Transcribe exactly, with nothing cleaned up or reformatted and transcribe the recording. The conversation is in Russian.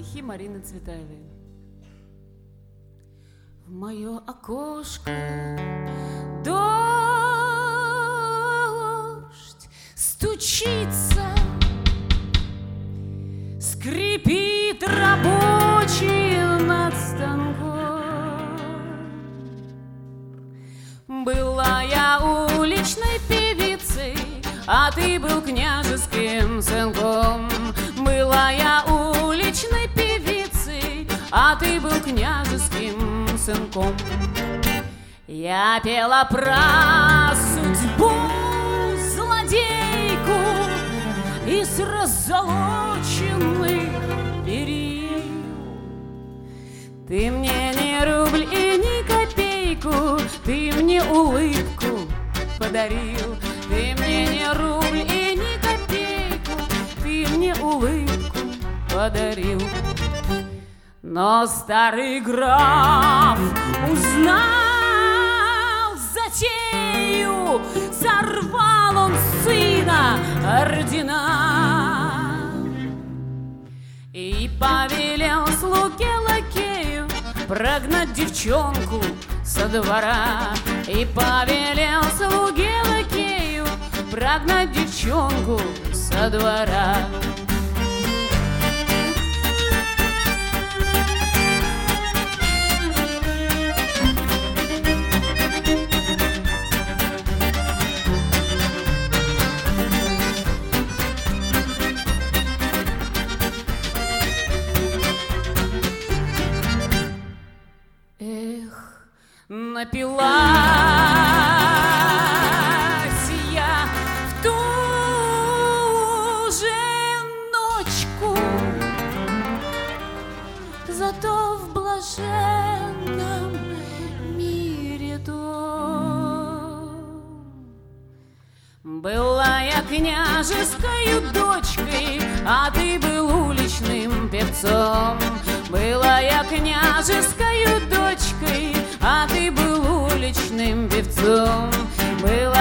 Стихи Марины Цветаевой. В мое окошко дождь стучится, скрипит рабочий над станком. Была я уличной певицей, а ты был княжеским сынком. Была я уличной певицей, а ты был княжеским сынком. Я пела про судьбу злодейку из раззолоченных перил. Ты мне не рубль и ни копейку, ты мне улыбку подарил. Ты мне не рубль и ни копейку, ты мне улыбку подарил. Но старый граф узнал затею, сорвал он сына ордена и повелел слуге лакею прогнать девчонку со двора. И повелел слуге лакею прогнать девчонку со двора. Эх, напилась я в ту же ночку, зато в блаженном мире том. Была я княжескою дочкой, а ты был уличным певцом. Была я княжескою дочкой, а ты был уличным певцом. Была